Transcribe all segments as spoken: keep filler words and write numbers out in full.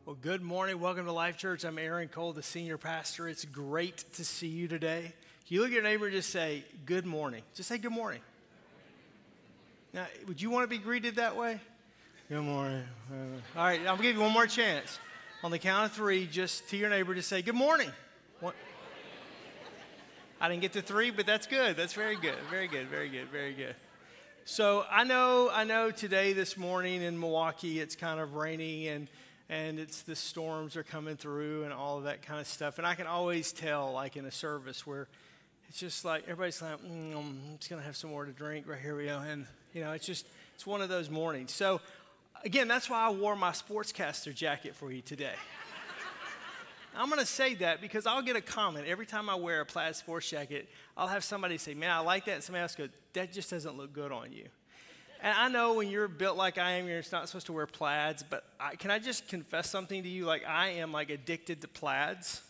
Well, good morning. Welcome to Life Church. I'm Aaron Cole, the senior pastor. It's great to see you today. Can you look at your neighbor and just say, good morning? Just say good morning. Now, would you want to be greeted that way? Good morning. Uh, all right, I'm going to give you one more chance. On the count of three, just to your neighbor, just say good morning. One. I didn't get to three, but that's good. That's very good. Very good. Very good. Very good. So I know, I know today, this morning in Milwaukee, it's kind of rainy and and it's the storms are coming through and all of that kind of stuff. And I can always tell, like in a service where it's just like everybody's like, mm, I'm just going to have some more to drink. Right, here we go. And, you know, it's just, it's one of those mornings. So, again, that's why I wore my sportscaster jacket for you today. I'm going to say that because I'll get a comment. Every time I wear a plaid sports jacket, I'll have somebody say, man, I like that. And somebody else goes, that just doesn't look good on you. And I know when you're built like I am, you're not supposed to wear plaids, but I, can I just confess something to you? Like, I am, like, addicted to plaids.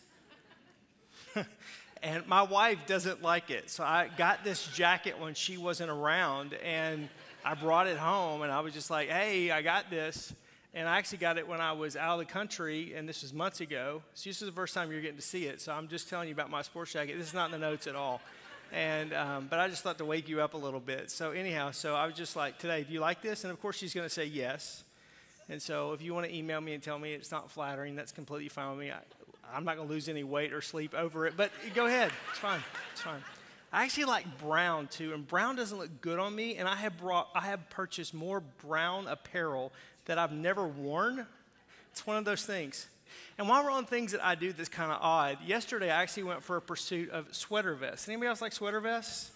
And my wife doesn't like it. So I got this jacket when she wasn't around, and I brought it home, and I was just like, hey, I got this. And I actually got it when I was out of the country, and this was months ago. So this is the first time you're getting to see it. So I'm just telling you about my sports jacket. This is not in the notes at all. And um, but I just thought to wake you up a little bit. So anyhow, so I was just like, today, do you like this? And of course, she's going to say yes. And so if you want to email me and tell me it's not flattering, that's completely fine with me. I, I'm not going to lose any weight or sleep over it. But go ahead. It's fine. It's fine. I actually like brown, too. And brown doesn't look good on me. And I have brought, I have purchased more brown apparel that I've never worn. It's one of those things. And while we're on things that I do that's kind of odd, yesterday I actually went for a pursuit of sweater vests. Anybody else like sweater vests?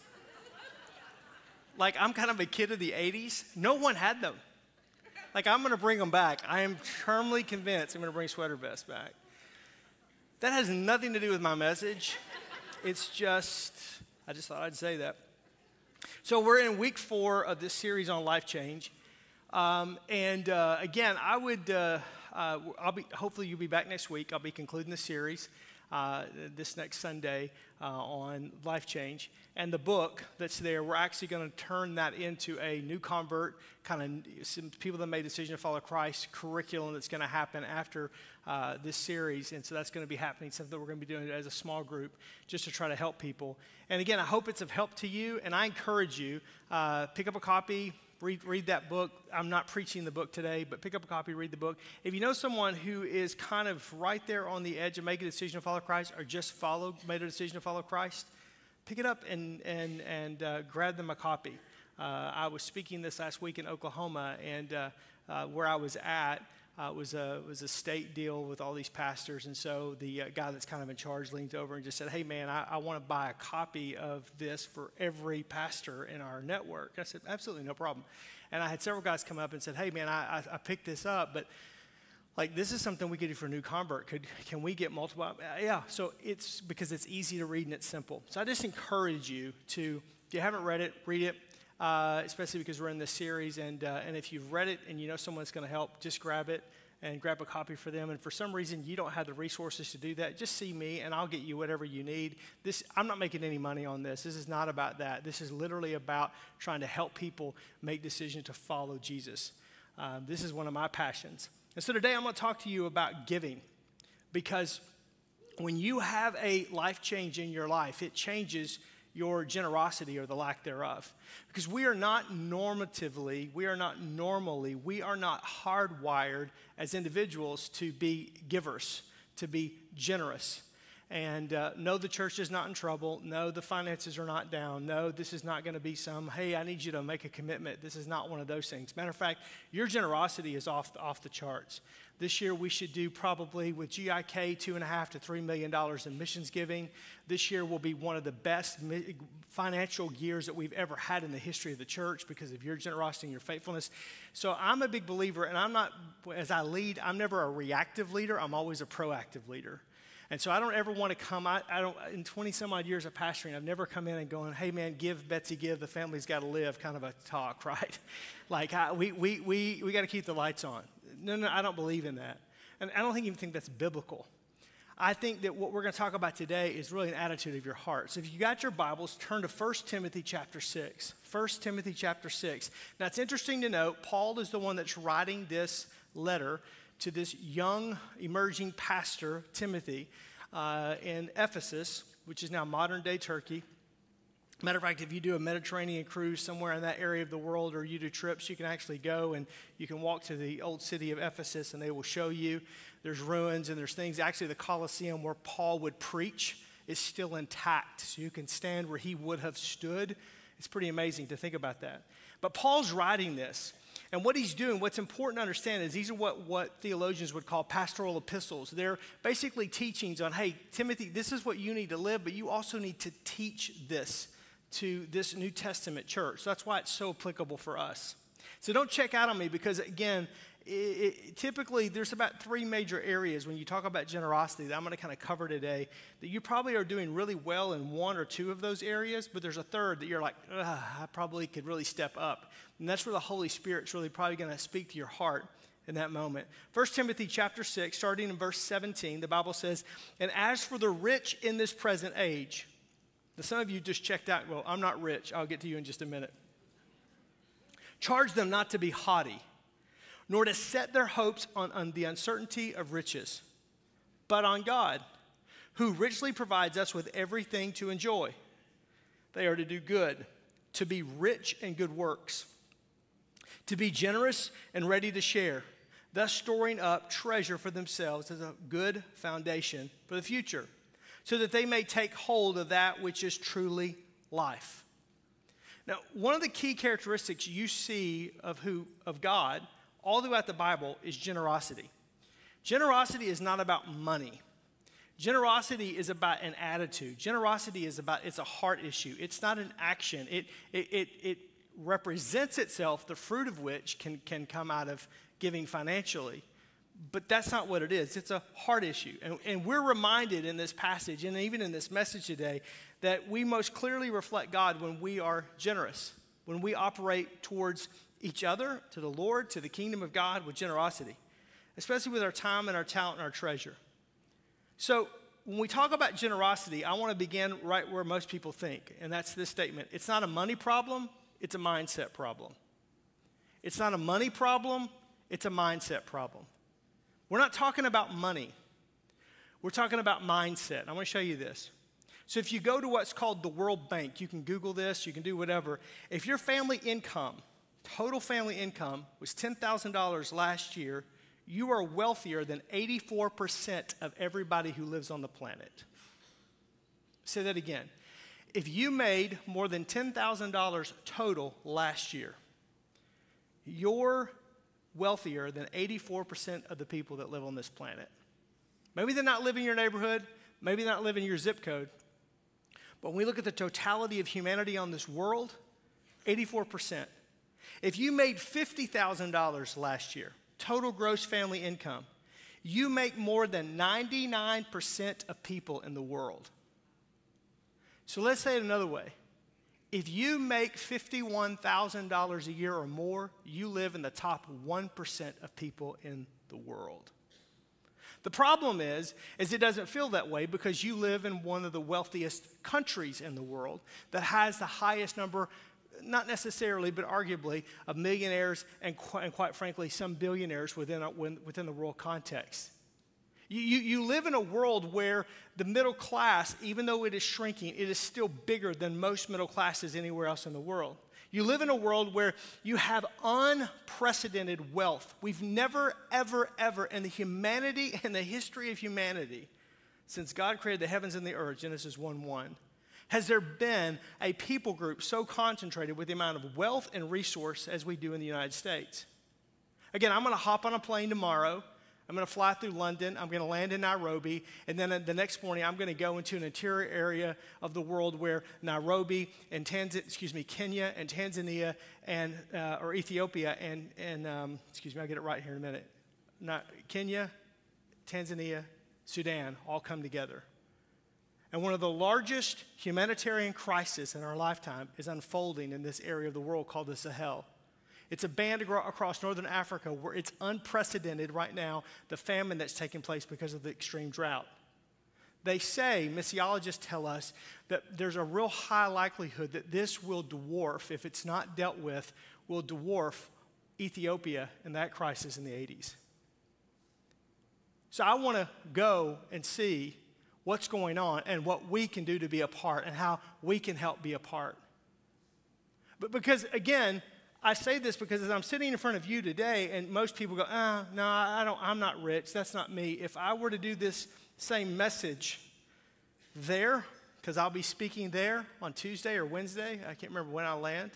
Like, I'm kind of a kid of the eighties. No one had them. Like, I'm going to bring them back. I am firmly convinced I'm going to bring sweater vests back. That has nothing to do with my message. It's just, I just thought I'd say that. So we're in week four of this series on life change. Um, and uh, again, I would... Uh, Uh, I'll be, hopefully you'll be back next week. I'll be concluding the series uh, this next Sunday uh, on life change. And the book that's there, we're actually going to turn that into a new convert, kind of some people that made a decision to follow Christ curriculum that's going to happen after uh, this series. And so that's going to be happening, something that we're going to be doing as a small group just to try to help people. And again, I hope it's of help to you. And I encourage you, uh, pick up a copy. Read, read that book. I'm not preaching the book today, but pick up a copy, read the book. If you know someone who is kind of right there on the edge of making a decision to follow Christ or just followed, made a decision to follow Christ, pick it up and, and, and uh, grab them a copy. Uh, I was speaking this last week in Oklahoma, and uh, uh, where I was at uh, was, a, was a state deal with all these pastors. And so the uh, guy that's kind of in charge leaned over and just said, hey, man, I, I want to buy a copy of this for every pastor in our network. I said, absolutely, no problem. And I had several guys come up and said, hey, man, I, I, I picked this up, but like this is something we could do for a new convert. Could, can we get multiple? Uh, yeah, so it's because it's easy to read and it's simple. So I just encourage you to, if you haven't read it, read it. Uh, especially because we're in this series, and uh, and if you've read it and you know someone that's going to help, just grab it and grab a copy for them. And for some reason you don't have the resources to do that, just see me and I'll get you whatever you need. This I'm not making any money on this. This is not about that. This is literally about trying to help people make decisions to follow Jesus. Um, this is one of my passions. And so today I'm going to talk to you about giving, because when you have a life change in your life, it changes your generosity or the lack thereof. Because we are not normatively, we are not normally, we are not hardwired as individuals to be givers, to be generous. And uh, no, the church is not in trouble. No, the finances are not down. No, this is not going to be some, hey, I need you to make a commitment. This is not one of those things. Matter of fact, your generosity is off, off the charts. This year we should do probably with G I K two and a half to three million dollars in missions giving. This year will be one of the best financial years that we've ever had in the history of the church because of your generosity and your faithfulness. So I'm a big believer, and I'm not, as I lead, I'm never a reactive leader. I'm always a proactive leader. And so I don't ever want to come, I, I don't, in twenty some odd years of pastoring, I've never come in and going, hey man, give, Betsy, give, the family's got to live, kind of a talk, right? Like I, we, we, we, we got to keep the lights on. No, no, I don't believe in that. And I don't think, even think that's biblical. I think that what we're going to talk about today is really an attitude of your heart. So if you got your Bibles, turn to First Timothy chapter six. First Timothy chapter six. Now it's interesting to note, Paul is the one that's writing this letter to this young, emerging pastor, Timothy, uh, in Ephesus, which is now modern-day Turkey. Matter of fact, if you do a Mediterranean cruise somewhere in that area of the world, or you do trips, you can actually go and you can walk to the old city of Ephesus, and they will show you. There's ruins and there's things. Actually, the Colosseum where Paul would preach is still intact, so you can stand where he would have stood. It's pretty amazing to think about that. But Paul's writing this, and what he's doing, what's important to understand is these are what, what theologians would call pastoral epistles. They're basically teachings on, hey, Timothy, this is what you need to live, but you also need to teach this to this New Testament church. So that's why it's so applicable for us. So don't check out on me because, again, it, it, typically there's about three major areas when you talk about generosity that I'm going to kind of cover today, that you probably are doing really well in one or two of those areas, but there's a third that you're like, I probably could really step up. And that's where the Holy Spirit's really probably going to speak to your heart in that moment. First Timothy chapter six, starting in verse seventeen, the Bible says, and as for the rich in this present age, now, some of you just checked out, well, I'm not rich. I'll get to you in just a minute. Charge them not to be haughty, nor to set their hopes on, on the uncertainty of riches, but on God, who richly provides us with everything to enjoy. They are to do good, to be rich in good works, to be generous and ready to share, thus storing up treasure for themselves as a good foundation for the future, so that they may take hold of that which is truly life. Now, one of the key characteristics you see of who of God all throughout the Bible is generosity. Generosity is not about money. Generosity is about an attitude. Generosity is about, it's a heart issue. It's not an action. It, it, it, it represents itself, the fruit of which can, can come out of giving financially. But that's not what it is. It's a heart issue. And, and we're reminded in this passage, and even in this message today, that we most clearly reflect God when we are generous, when we operate towards each other, to the Lord, to the kingdom of God with generosity, especially with our time and our talent and our treasure. So when we talk about generosity, I want to begin right where most people think, and that's this statement. It's not a money problem, it's a mindset problem. It's not a money problem, it's a mindset problem. We're not talking about money. We're talking about mindset. I'm going to show you this. So if you go to what's called the World Bank, you can Google this, you can do whatever. If your family income, total family income, was ten thousand dollars last year, you are wealthier than eighty-four percent of everybody who lives on the planet. Say that again. If you made more than ten thousand dollars total last year, you're wealthier than eighty-four percent of the people that live on this planet. Maybe they're not living in your neighborhood, maybe they're not living in your zip code, but when we look at the totality of humanity on this world, eighty-four percent. If you made fifty thousand dollars last year, total gross family income, you make more than ninety-nine percent of people in the world. So let's say it another way. If you make fifty-one thousand dollars a year or more, you live in the top one percent of people in the world. The problem is, is it doesn't feel that way because you live in one of the wealthiest countries in the world that has the highest number, not necessarily, but arguably, of millionaires and, qu- and quite frankly, some billionaires within, a, within the world context. You, you, you live in a world where the middle class, even though it is shrinking, it is still bigger than most middle classes anywhere else in the world. You live in a world where you have unprecedented wealth. We've never, ever, ever in the humanity, in the history of humanity, since God created the heavens and the earth, Genesis one one, has there been a people group so concentrated with the amount of wealth and resource as we do in the United States. Again, I'm going to hop on a plane tomorrow. I'm going to fly through London. I'm going to land in Nairobi. And then the next morning, I'm going to go into an interior area of the world where Nairobi and Tanz- excuse me, Kenya and Tanzania and uh, or Ethiopia and, and um, excuse me, I'll get it right here in a minute. Not Kenya, Tanzania, Sudan all come together. And one of the largest humanitarian crises in our lifetime is unfolding in this area of the world called the Sahel. It's a band across northern Africa where it's unprecedented right now, the famine that's taking place because of the extreme drought. They say, missiologists tell us, that there's a real high likelihood that this will dwarf, if it's not dealt with, will dwarf Ethiopia in that crisis in the eighties. So I want to go and see what's going on and what we can do to be a part and how we can help be a part. But because, again, I say this because as I'm sitting in front of you today and most people go, oh, no, I don't, I'm not rich. That's not me. If I were to do this same message there, because I'll be speaking there on Tuesday or Wednesday, I can't remember when I land,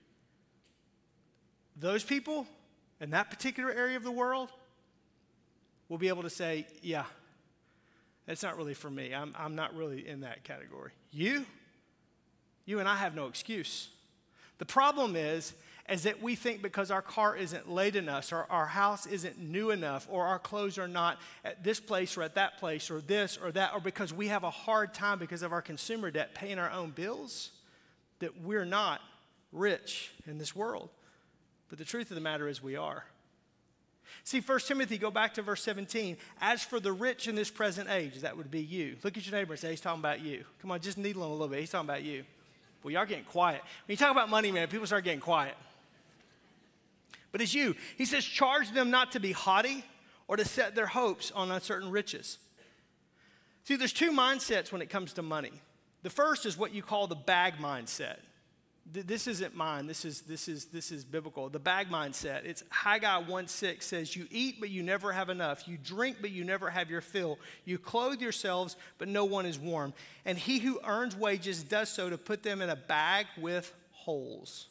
those people in that particular area of the world will be able to say, yeah, that's not really for me. I'm, I'm not really in that category. You? You and I have no excuse. The problem is, is that we think because our car isn't late enough, or our house isn't new enough, or our clothes are not at this place or at that place, or this or that, or because we have a hard time because of our consumer debt paying our own bills, that we're not rich in this world. But the truth of the matter is we are. See, First Timothy, go back to verse seventeen. As for the rich in this present age, that would be you. Look at your neighbor and say, he's talking about you. Come on, just needle him a little bit. He's talking about you. Well, y'all getting quiet. When you talk about money, man, people start getting quiet. But it's you. He says, charge them not to be haughty or to set their hopes on uncertain riches. See, there's two mindsets when it comes to money. The first is what you call the bag mindset. This isn't mine. This is, this is, this is biblical. The bag mindset. It's Haggai one six says, you eat, but you never have enough. You drink, but you never have your fill. You clothe yourselves, but no one is warm. And he who earns wages does so to put them in a bag with holes.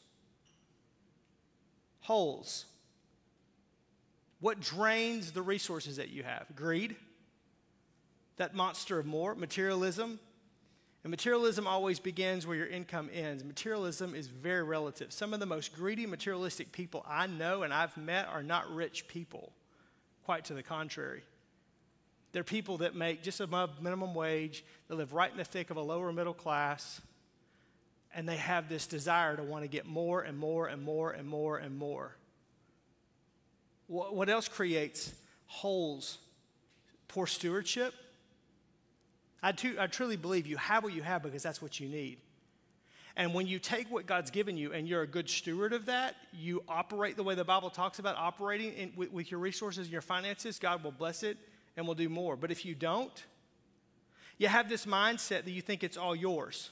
Holes. What drains the resources that you have? Greed. That monster of more. Materialism. And materialism always begins where your income ends. Materialism is very relative. Some of the most greedy, materialistic people I know and I've met are not rich people. Quite to the contrary. They're people that make just above minimum wage. They live right in the thick of a lower middle class. And they have this desire to want to get more and more and more and more and more. What else creates holes? Poor stewardship. I, too, I truly believe you have what you have because that's what you need. And when you take what God's given you and you're a good steward of that, you operate the way the Bible talks about operating in, with, with your resources and your finances, God will bless it and will do more. But if you don't, you have this mindset that you think it's all yours.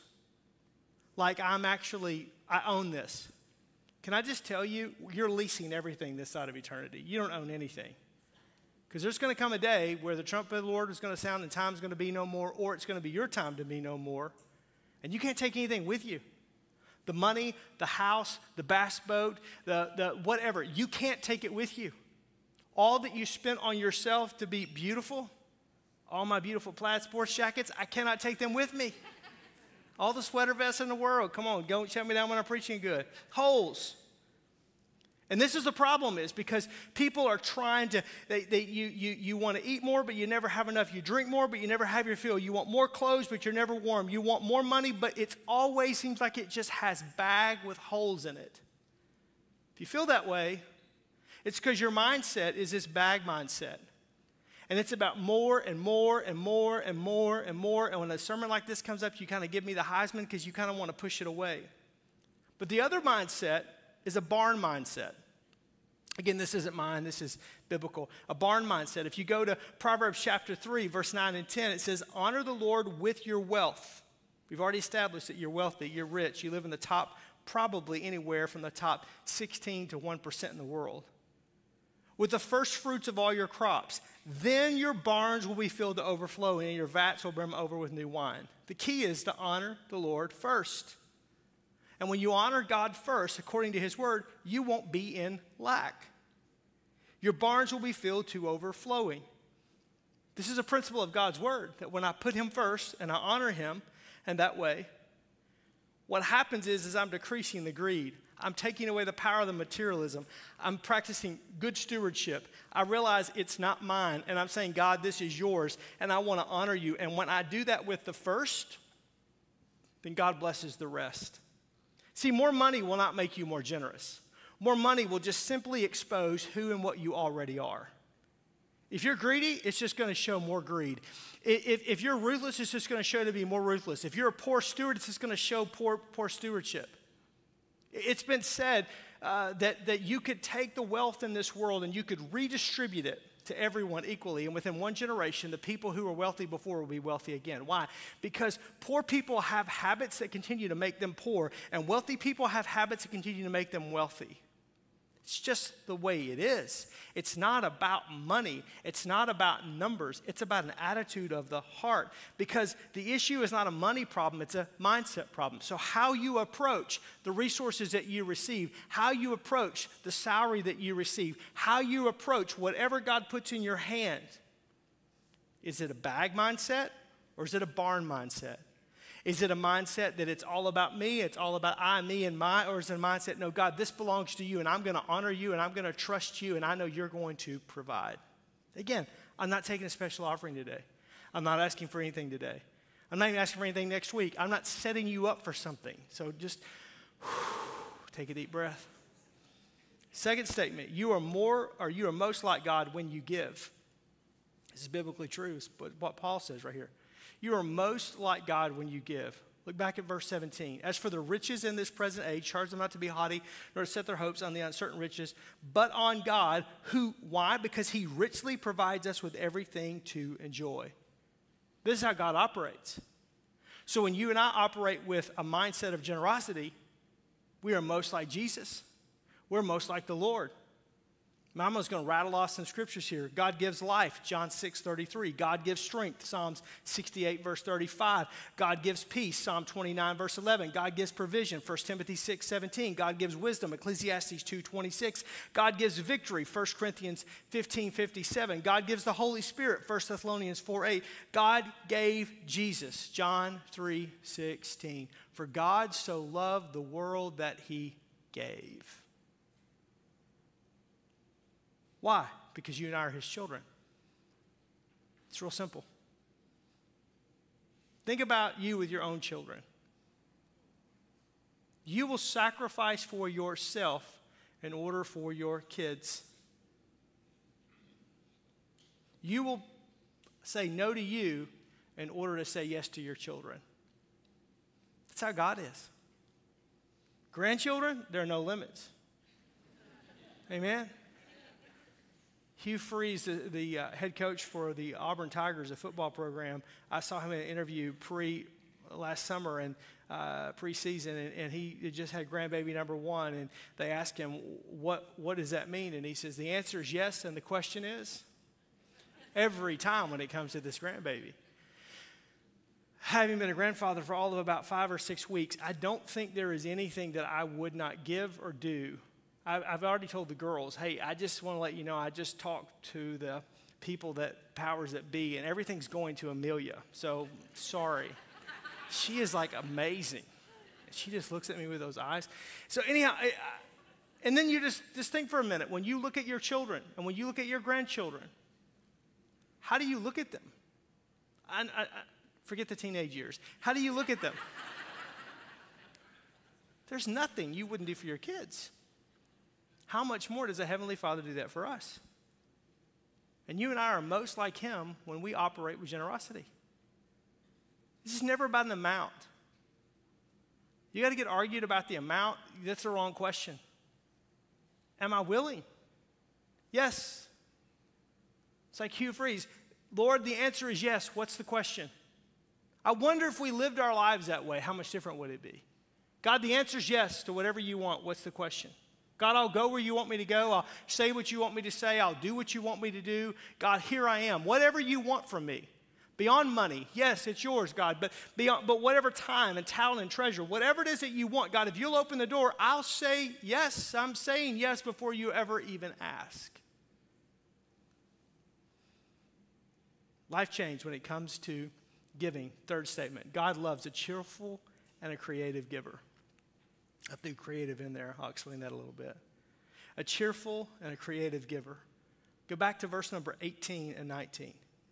Like I'm actually, I own this. Can I just tell you, you're leasing everything this side of eternity. You don't own anything. Because there's going to come a day where the trumpet of the Lord is going to sound and time's going to be no more, or it's going to be your time to be no more. And you can't take anything with you. The money, the house, the bass boat, the, the whatever. You can't take it with you. All that you spent on yourself to be beautiful, all my beautiful plaid sports jackets, I cannot take them with me. All the sweater vests in the world, come on, don't shut me down when I'm preaching good. Holes. And this is the problem is because people are trying to, they, they, you, you, you want to eat more, but you never have enough. You drink more, but you never have your fill. You want more clothes, but you're never warm. You want more money, but it always seems like it just has bag with holes in it. If you feel that way, it's because your mindset is this bag mindset. And it's about more and more and more and more and more. And when a sermon like this comes up, you kind of give me the Heisman because you kind of want to push it away. But the other mindset is a barn mindset. Again, this isn't mine, this is biblical. A barn mindset. If you go to Proverbs chapter three, verse nine and ten, it says, honor the Lord with your wealth. We've already established that you're wealthy, you're rich, you live in the top, probably anywhere from the top sixteen to one percent in the world. With the first fruits of all your crops, then your barns will be filled to overflowing and your vats will brim over with new wine. The key is to honor the Lord first. And when you honor God first, according to his word, you won't be in lack. Your barns will be filled to overflowing. This is a principle of God's word, that when I put him first and I honor him, and that way, what happens is, is I'm decreasing the greed. I'm taking away the power of the materialism. I'm practicing good stewardship. I realize it's not mine, and I'm saying, God, this is yours, and I want to honor you. And when I do that with the first, then God blesses the rest. See, more money will not make you more generous. More money will just simply expose who and what you already are. If you're greedy, it's just going to show more greed. If, if you're ruthless, it's just going to show to be more ruthless. If you're a poor steward, it's just going to show poor, poor stewardship. It's been said uh, that, that you could take the wealth in this world and you could redistribute it to everyone equally. And within one generation, the people who were wealthy before will be wealthy again. Why? Because poor people have habits that continue to make them poor, and wealthy people have habits that continue to make them wealthy. It's just the way it is. It's not about money. It's not about numbers. It's about an attitude of the heart, because the issue is not a money problem. It's a mindset problem. So how you approach the resources that you receive, how you approach the salary that you receive, how you approach whatever God puts in your hand, is it a bag mindset or is it a barn mindset? Is it a mindset that it's all about me, it's all about I, me, and my, or is it a mindset, no, God, this belongs to you, and I'm going to honor you, and I'm going to trust you, and I know you're going to provide? Again, I'm not taking a special offering today. I'm not asking for anything today. I'm not even asking for anything next week. I'm not setting you up for something. So just whew, take a deep breath. Second statement, you are more, or you are most like God when you give. This is biblically true. It's what Paul says right here. You are most like God when you give. Look back at verse seventeen. As for the riches in this present age, charge them not to be haughty, nor to set their hopes on the uncertain riches, but on God, who, why? Because he richly provides us with everything to enjoy. This is how God operates. So when you and I operate with a mindset of generosity, we are most like Jesus. We're most like the Lord. Mama's going to rattle off some scriptures here. God gives life, John six thirty-three. God gives strength, Psalms sixty-eight, verse thirty-five. God gives peace, Psalm twenty-nine, verse eleven. God gives provision, First Timothy six seventeen. God gives wisdom, Ecclesiastes two twenty-six. God gives victory, First Corinthians fifteen fifty-seven. God gives the Holy Spirit, First Thessalonians four eight. God gave Jesus, John three sixteen. For God so loved the world that he gave. Why? Because you and I are his children. It's real simple. Think about you with your own children. You will sacrifice for yourself in order for your kids. You will say no to you in order to say yes to your children. That's how God is. Grandchildren, there are no limits. Amen? Hugh Freeze, the, the uh, head coach for the Auburn Tigers, a football program, I saw him in an interview pre last summer and uh, preseason, and, and he just had grandbaby number one, and they asked him, what, what does that mean? And he says, the answer is yes, and the question is? Every time when it comes to this grandbaby. Having been a grandfather for all of about five or six weeks, I don't think there is anything that I would not give or do. I've already told the girls, hey, I just want to let you know, I just talked to the people that powers that be, and everything's going to Amelia. So, sorry. She is like amazing. She just looks at me with those eyes. So anyhow, I, I, and then you just, just think for a minute. When you look at your children, and when you look at your grandchildren, how do you look at them? I, I, I forget the teenage years. How do you look at them? There's nothing you wouldn't do for your kids. How much more does a Heavenly Father do that for us? And you and I are most like him when we operate with generosity. This is never about an amount. You got to get argued about the amount. That's the wrong question. Am I willing? Yes. It's like Hugh Freeze. Lord, the answer is yes. What's the question? I wonder if we lived our lives that way, how much different would it be? God, the answer is yes to whatever you want. What's the question? God, I'll go where you want me to go. I'll say what you want me to say. I'll do what you want me to do. God, here I am. Whatever you want from me. Beyond money, yes, it's yours, God. But beyond, but whatever time and talent and treasure, whatever it is that you want, God, if you'll open the door, I'll say yes. I'm saying yes before you ever even ask. Life change when it comes to giving. Third statement, God loves a cheerful and a creative giver. I threw creative in there. I'll explain that a little bit. A cheerful and a creative giver. Go back to verse number eighteen and nineteen.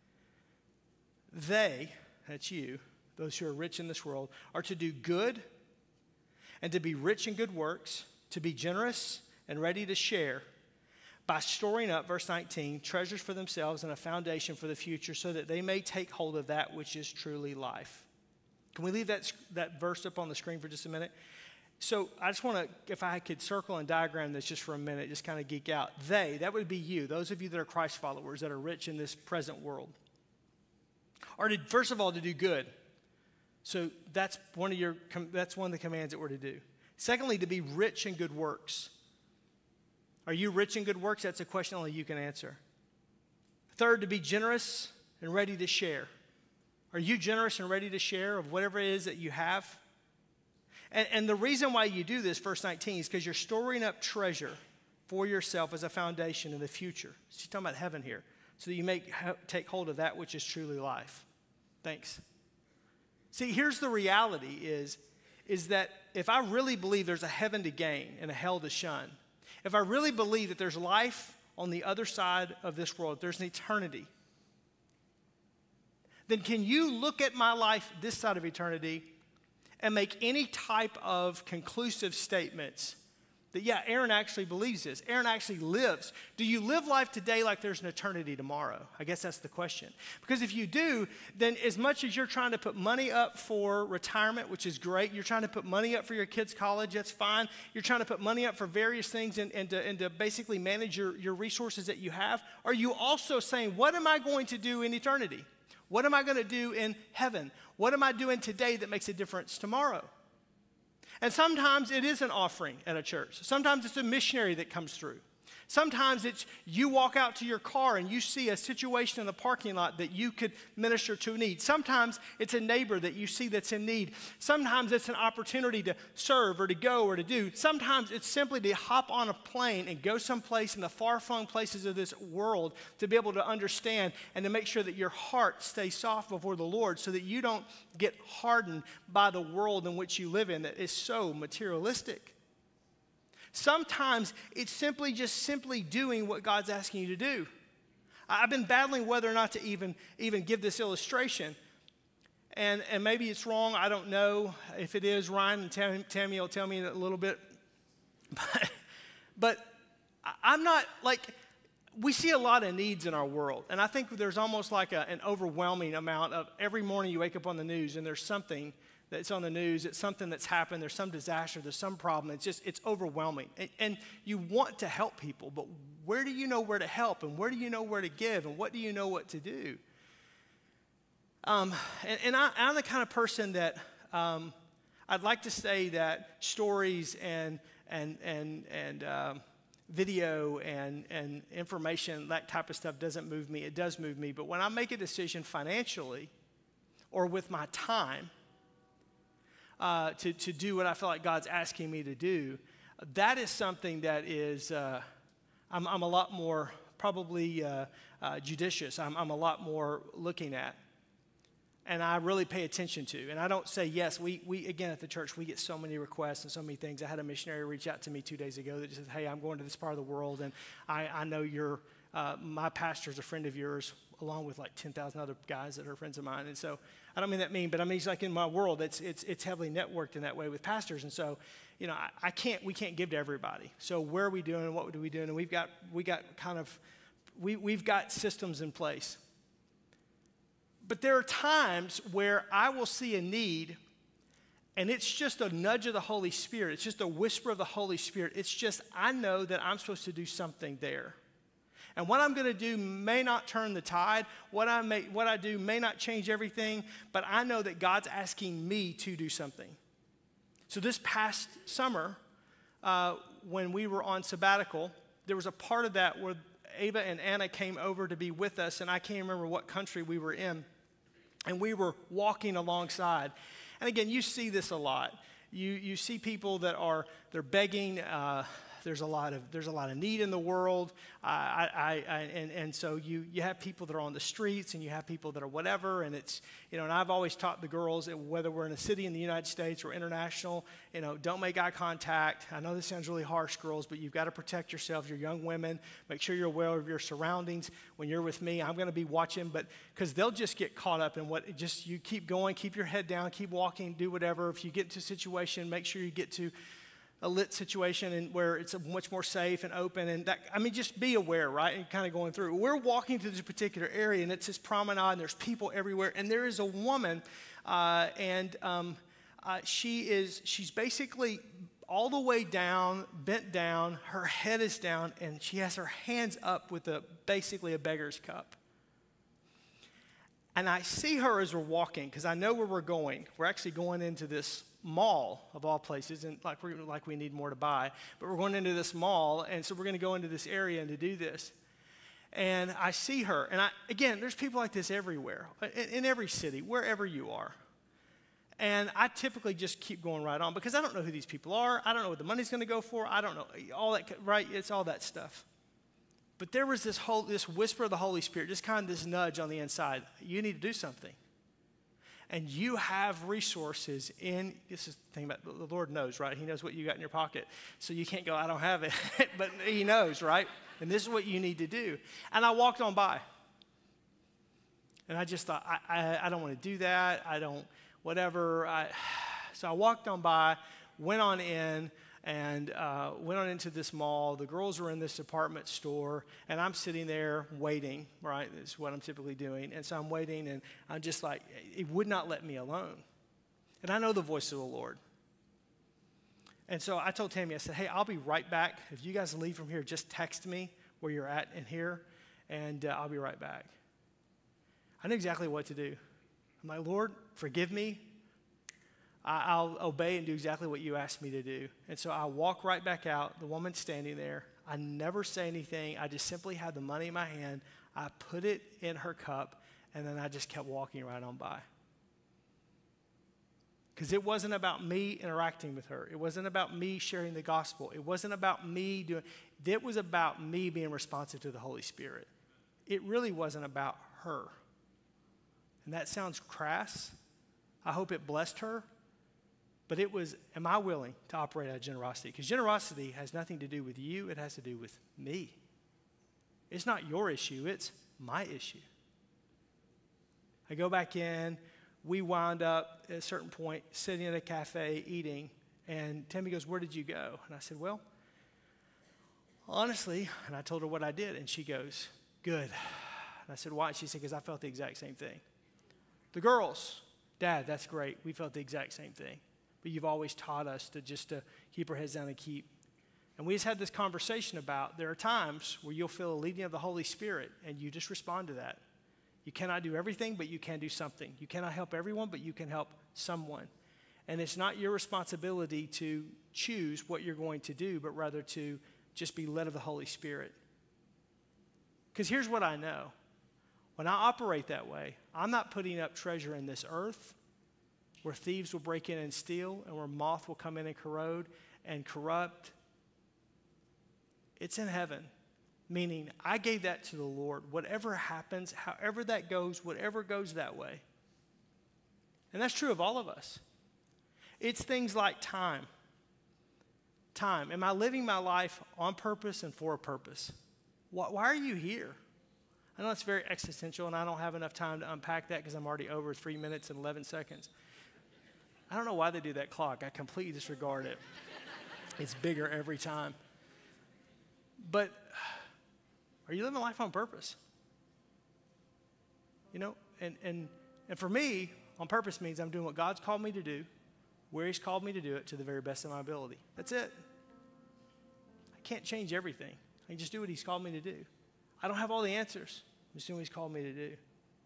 They, that's you, those who are rich in this world, are to do good and to be rich in good works, to be generous and ready to share by storing up, verse nineteen, treasures for themselves and a foundation for the future so that they may take hold of that which is truly life. Can we leave that, that verse up on the screen for just a minute? So I just want to, if I could circle and diagram this just for a minute, just kind of geek out. They, that would be you, those of you that are Christ followers that are rich in this present world, are to, first of all, to do good. So that's one of your, that's one of the commands that we're to do. Secondly, to be rich in good works. Are you rich in good works? That's a question only you can answer. Third, to be generous and ready to share. Are you generous and ready to share of whatever it is that you have? And, and the reason why you do this, verse nineteen, is because you're storing up treasure for yourself as a foundation in the future. She's talking about heaven here. So that you may ha- take hold of that which is truly life. Thanks. See, here's the reality is, is that if I really believe there's a heaven to gain and a hell to shun, if I really believe that there's life on the other side of this world, there's an eternity, then can you look at my life this side of eternity and make any type of conclusive statements that, yeah, Aaron actually believes this. Aaron actually lives. Do you live life today like there's an eternity tomorrow? I guess that's the question. Because if you do, then as much as you're trying to put money up for retirement, which is great, you're trying to put money up for your kids' college, that's fine. You're trying to put money up for various things and, and, to, and to basically manage your, your resources that you have. Are you also saying, what am I going to do in eternity? What am I going to do in heaven? What am I doing today that makes a difference tomorrow? And sometimes it is an offering at a church. Sometimes it's a missionary that comes through. Sometimes it's you walk out to your car and you see a situation in the parking lot that you could minister to a need. Sometimes it's a neighbor that you see that's in need. Sometimes it's an opportunity to serve or to go or to do. Sometimes it's simply to hop on a plane and go someplace in the far-flung places of this world to be able to understand and to make sure that your heart stays soft before the Lord so that you don't get hardened by the world in which you live in that is so materialistic. Sometimes it's simply just simply doing what God's asking you to do. I've been battling whether or not to even, even give this illustration. And, and maybe it's wrong. I don't know. If it is, Ryan and Tam, Tammy will tell me in a little bit. But, but I'm not like, we see a lot of needs in our world. And I think there's almost like a, an overwhelming amount of every morning you wake up on the news and there's something that's on the news, it's something that's happened, there's some disaster, there's some problem, it's just, it's overwhelming. And, and you want to help people, but where do you know where to help, and where do you know where to give, and what do you know what to do? Um, and and I, I'm the kind of person that um, I'd like to say that stories and, and, and, and um, video and, and information, that type of stuff doesn't move me. It does move me, but when I make a decision financially or with my time, Uh, to, to do what I feel like God's asking me to do, that is something that is, uh, I'm, I'm a lot more probably uh, uh, judicious. I'm, I'm a lot more looking at. And I really pay attention to. And I don't say yes. We, we again, at the church, we get so many requests and so many things. I had a missionary reach out to me two days ago that just said, hey, I'm going to this part of the world, and I, I know you're, uh, my pastor's a friend of yours, along with like ten thousand other guys that are friends of mine. And so I don't mean that mean, but I mean, it's like in my world, it's it's it's heavily networked in that way with pastors. And so, you know, I, I can't, we can't give to everybody. So where are we doing? What do we do? And we've got, we got kind of, we, we've got systems in place. But there are times where I will see a need, and it's just a nudge of the Holy Spirit. It's just a whisper of the Holy Spirit. It's just, I know that I'm supposed to do something there. And what I'm going to do may not turn the tide. What I, may, what I do may not change everything, but I know that God's asking me to do something. So this past summer, uh, when we were on sabbatical, there was a part of that where Ava and Anna came over to be with us, and I can't remember what country we were in. And we were walking alongside. And again, you see this a lot. You, you see people that are, they're begging. Uh, there's a lot of there's a lot of need in the world. Uh, I, I, I, and, and so you, you have people that are on the streets, and you have people that are whatever. And it's, you know, and I've always taught the girls, whether we're in a city in the United States or international, you know, don't make eye contact. I know this sounds really harsh, girls, but you've got to protect yourselves. You're young women. Make sure you're aware of your surroundings. When you're with me, I'm going to be watching, but because they'll just get caught up in what, just you keep going, keep your head down, keep walking, do whatever. If you get into a situation, make sure you get to a lit situation and where it's much more safe and open, and that, I mean, just be aware, right? And kind of going through. We're walking through this particular area, and it's this promenade, and there's people everywhere, and there is a woman, uh, and um, uh, she is, she's basically all the way down, bent down, her head is down, and she has her hands up with a basically a beggar's cup. And I see her as we're walking, because I know where we're going. We're actually going into this mall, of all places, and like, we're, like we need more to buy. But we're going into this mall, and so we're going to go into this area and to do this. And I see her, and I, again, there's people like this everywhere, in, in every city, wherever you are. And I typically just keep going right on, because I don't know who these people are. I don't know what the money's going to go for. I don't know, all that, right? It's all that stuff. But there was this whole, this whisper of the Holy Spirit, just kind of this nudge on the inside. You need to do something. And you have resources in, this is the thing about, the Lord knows, right? He knows what you got in your pocket. So you can't go, I don't have it. But he knows, right? And this is what you need to do. And I walked on by. And I just thought, I, I, I don't want to do that. I don't, whatever. I, so I walked on by, went on in, and uh, went on into this mall. The girls were in this department store, and I'm sitting there waiting, right? That's what I'm typically doing. And so I'm waiting, and I'm just like, it would not let me alone. And I know the voice of the Lord. And so I told Tammy, I said, hey, I'll be right back. If you guys leave from here, just text me where you're at in here, and uh, I'll be right back. I knew exactly what to do. I'm like, Lord, forgive me. I'll obey and do exactly what you asked me to do. And so I walk right back out. The woman's standing there. I never say anything. I just simply had the money in my hand. I put it in her cup, and then I just kept walking right on by. Because it wasn't about me interacting with her. It wasn't about me sharing the gospel. It wasn't about me doing, it was about me being responsive to the Holy Spirit. It really wasn't about her. And that sounds crass. I hope it blessed her. But it was, am I willing to operate out of generosity? Because generosity has nothing to do with you. It has to do with me. It's not your issue. It's my issue. I go back in. We wound up at a certain point sitting in a cafe eating. And Tammy goes, where did you go? And I said, well, honestly, and I told her what I did. And she goes, good. And I said, why? And she said, because I felt the exact same thing. The girls, Dad, that's great. We felt the exact same thing. But you've always taught us to just to keep our heads down and keep. And we just had this conversation about there are times where you'll feel a leading of the Holy Spirit, and you just respond to that. You cannot do everything, but you can do something. You cannot help everyone, but you can help someone. And it's not your responsibility to choose what you're going to do, but rather to just be led of the Holy Spirit. Because here's what I know. When I operate that way, I'm not putting up treasure in this earth where thieves will break in and steal, and where moth will come in and corrode and corrupt. It's in heaven, meaning I gave that to the Lord. Whatever happens, however that goes, whatever goes that way. And that's true of all of us. It's things like time. Time. Am I living my life on purpose and for a purpose? Why, why are you here? I know it's very existential, and I don't have enough time to unpack that because I'm already over three minutes and eleven seconds. I don't know why they do that clock. I completely disregard it. It's bigger every time. But are you living life on purpose? You know, and, and, and for me, on purpose means I'm doing what God's called me to do, where he's called me to do it to the very best of my ability. That's it. I can't change everything. I can just do what he's called me to do. I don't have all the answers. I'm just doing what he's called me to do.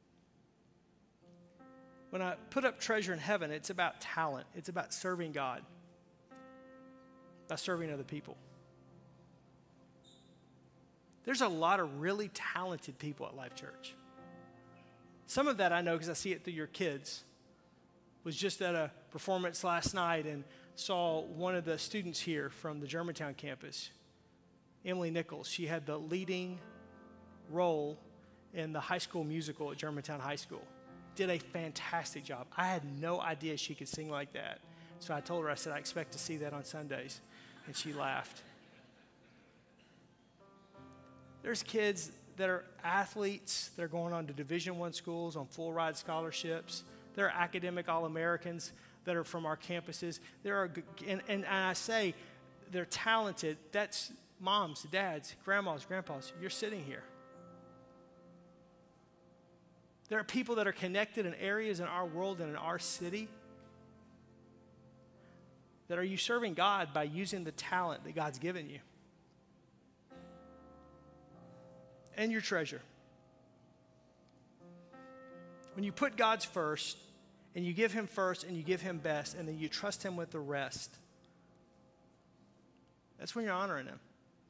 When I put up treasure in heaven, it's about talent. It's about serving God, about serving other people. There's a lot of really talented people at Life Church. Some of that I know because I see it through your kids. Was just at a performance last night and saw one of the students here from the Germantown campus, Emily Nichols. She had the leading role in the high school musical at Germantown High School. Did a fantastic job. I had no idea she could sing like that. So I told her, I said, I expect to see that on Sundays. And she laughed. There's kids that are athletes. They're going on to Division One schools on full ride scholarships. There are academic All-Americans that are from our campuses. There are, and, and I say they're talented. That's moms, dads, grandmas, grandpas. You're sitting here. There are people that are connected in areas in our world and in our city that are you serving God by using the talent that God's given you? And your treasure. When you put God's first, and you give him first, and you give him best, and then you trust him with the rest, that's when you're honoring him.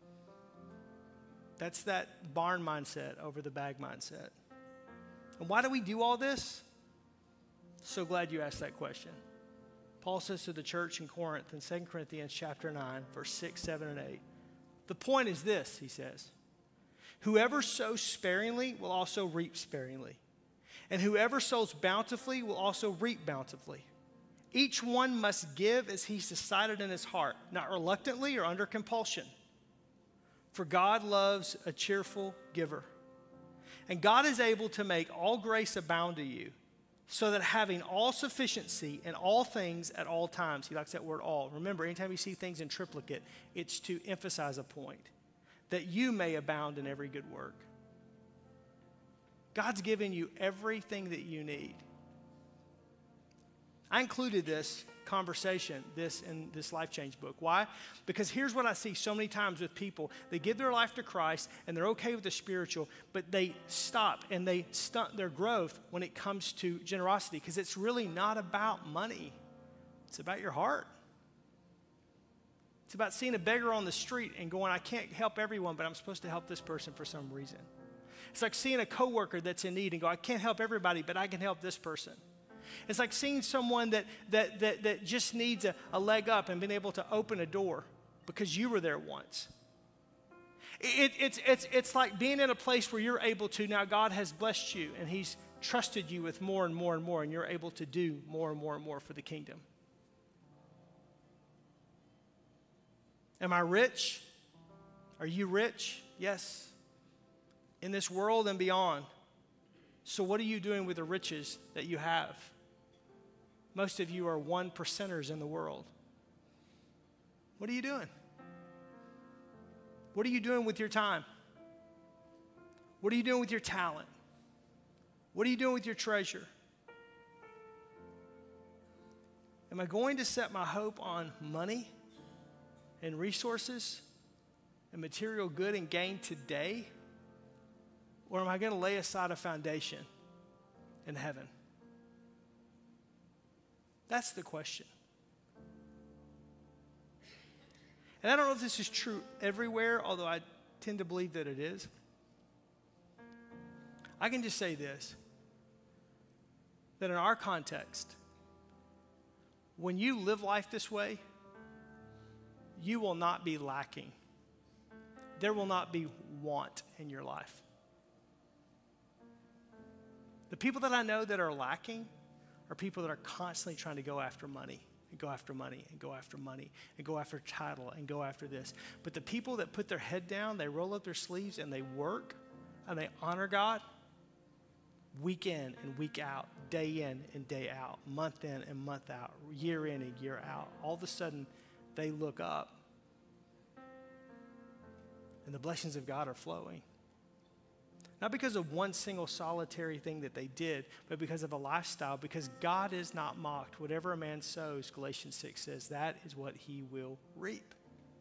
That's that barn mindset over the bag mindset. And why do we do all this? So glad you asked that question. Paul says to the church in Corinth in Second Corinthians chapter nine, verse six, seven, and eight. The point is this, he says. Whoever sows sparingly will also reap sparingly. And whoever sows bountifully will also reap bountifully. Each one must give as he's decided in his heart, not reluctantly or under compulsion. For God loves a cheerful giver. And God is able to make all grace abound to you, so that having all sufficiency in all things at all times, he likes that word all. Remember, anytime you see things in triplicate, it's to emphasize a point, that you may abound in every good work. God's given you everything that you need. I included this conversation, this in this Life Change book. Why? Because here's what I see so many times with people. They give their life to Christ and they're okay with the spiritual, but they stop and they stunt their growth when it comes to generosity, because it's really not about money. It's about your heart. It's about seeing a beggar on the street and going, I can't help everyone, but I'm supposed to help this person for some reason. It's like seeing a coworker that's in need and go, I can't help everybody, but I can help this person. It's like seeing someone that that that, that just needs a, a leg up and being able to open a door because you were there once. It, it's, it's, it's like being in a place where you're able to, now God has blessed you and he's trusted you with more and more and more, and you're able to do more and more and more for the kingdom. Am I rich? Are you rich? Yes. In this world and beyond. So what are you doing with the riches that you have? Most of you are one percenters in the world. What are you doing? What are you doing with your time? What are you doing with your talent? What are you doing with your treasure? Am I going to set my hope on money and resources and material good and gain today? Or am I going to lay aside a foundation in heaven? That's the question. And I don't know if this is true everywhere, although I tend to believe that it is. I can just say this, that in our context, when you live life this way, you will not be lacking. There will not be want in your life. The people that I know that are lacking are people that are constantly trying to go after money and go after money and go after money and go after title and go after this. But the people that put their head down, they roll up their sleeves and they work and they honor God week in and week out, day in and day out, month in and month out, year in and year out. All of a sudden, they look up and the blessings of God are flowing. Not because of one single solitary thing that they did, but because of a lifestyle, because God is not mocked. Whatever a man sows, Galatians six says, that is what he will reap.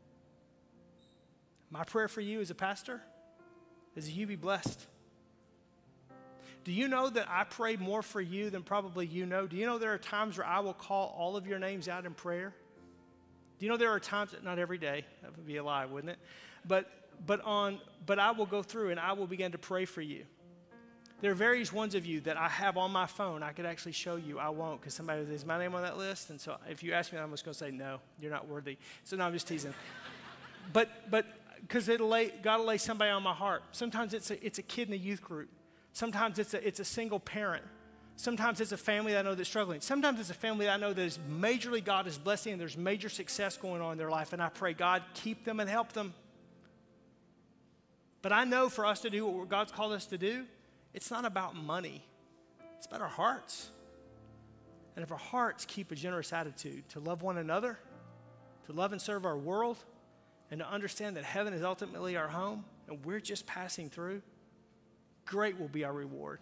My prayer for you as a pastor is that you be blessed. Do you know that I pray more for you than probably you know? Do you know there are times where I will call all of your names out in prayer? Do you know there are times, not every day, that would be a lie, wouldn't it? But But on, but I will go through and I will begin to pray for you. There are various ones of you that I have on my phone. I could actually show you. I won't, because somebody is my name on that list. And so if you ask me, I'm just going to say, no, you're not worthy. So no, I'm just teasing. but but because it'll lay, God will lay somebody on my heart. Sometimes it's a, it's a kid in a youth group. Sometimes it's a, it's a single parent. Sometimes it's a family that I know that's struggling. Sometimes it's a family that I know that is majorly God is blessing and there's major success going on in their life. And I pray, God, keep them and help them. But I know for us to do what God's called us to do, it's not about money. It's about our hearts. And if our hearts keep a generous attitude to love one another, to love and serve our world, and to understand that heaven is ultimately our home, and we're just passing through, great will be our reward.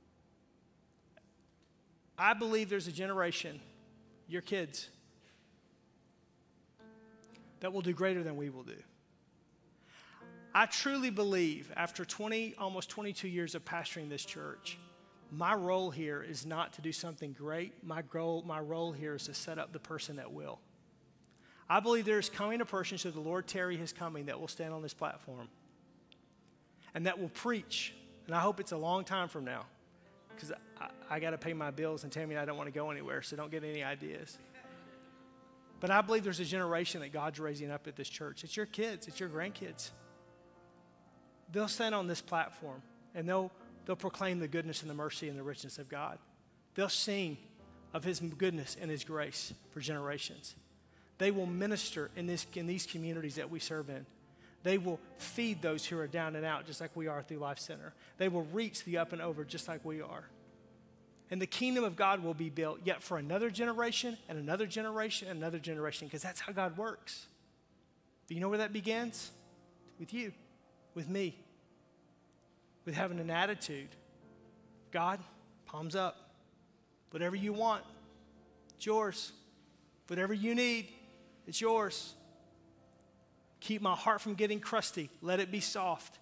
I believe there's a generation, your kids, that will do greater than we will do. I truly believe after twenty, almost twenty-two years of pastoring this church, my role here is not to do something great. My goal, my role here is to set up the person that will. I believe there is coming a person, so the Lord tarry his coming, that will stand on this platform and that will preach. And I hope it's a long time from now, because I, I got to pay my bills, and Tammy and I don't want to go anywhere, so don't get any ideas. But I believe there's a generation that God's raising up at this church. It's your kids. It's your grandkids. They'll stand on this platform, and they'll, they'll proclaim the goodness and the mercy and the richness of God. They'll sing of his goodness and his grace for generations. They will minister in, this, in these communities that we serve in. They will feed those who are down and out just like we are through Life Center. They will reach the up and over just like we are. And the kingdom of God will be built yet for another generation and another generation and another generation, because that's how God works. Do you know where that begins? With you, with me, with having an attitude. God, palms up. Whatever you want, it's yours. Whatever you need, it's yours. Keep my heart from getting crusty. Let it be soft.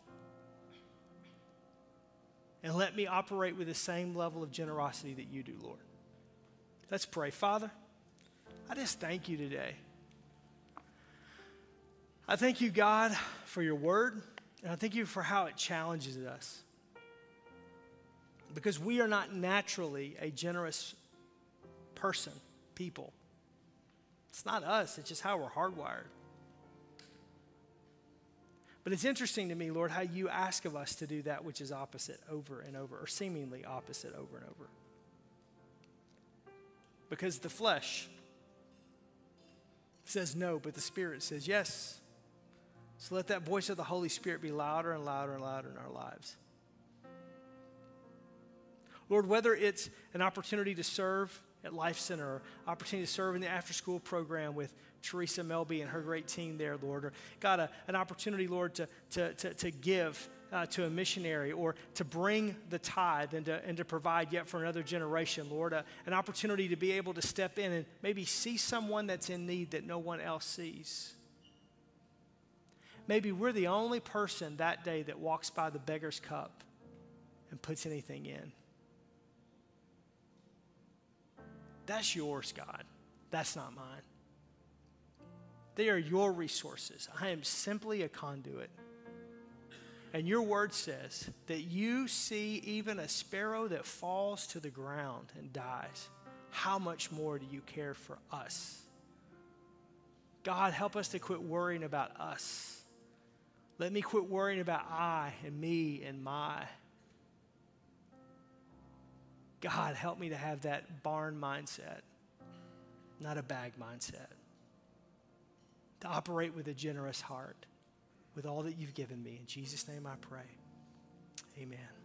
And let me operate with the same level of generosity that you do, Lord. Let's pray. Father, I just thank you today. I thank you, God, for your word. And I thank you for how it challenges us. Because we are not naturally a generous person, people. It's not us. It's just how we're hardwired. But it's interesting to me, Lord, how you ask of us to do that which is opposite over and over, or seemingly opposite over and over. Because the flesh says no, but the Spirit says yes. So let that voice of the Holy Spirit be louder and louder and louder in our lives. Lord, whether it's an opportunity to serve at Life Center, or opportunity to serve in the after-school program with Teresa Melby and her great team there, Lord, or God, a, an opportunity, Lord, to, to, to, to give uh, to a missionary, or to bring the tithe and to, and to provide yet for another generation, Lord, uh, an opportunity to be able to step in and maybe see someone that's in need that no one else sees. Maybe we're the only person that day that walks by the beggar's cup and puts anything in. That's yours, God. That's not mine. They are your resources. I am simply a conduit. And your word says that you see even a sparrow that falls to the ground and dies. How much more do you care for us? God, help us to quit worrying about us. Let me quit worrying about I and me and my. God, help me to have that barn mindset, not a bag mindset. To operate with a generous heart, with all that you've given me. In Jesus' name I pray. Amen.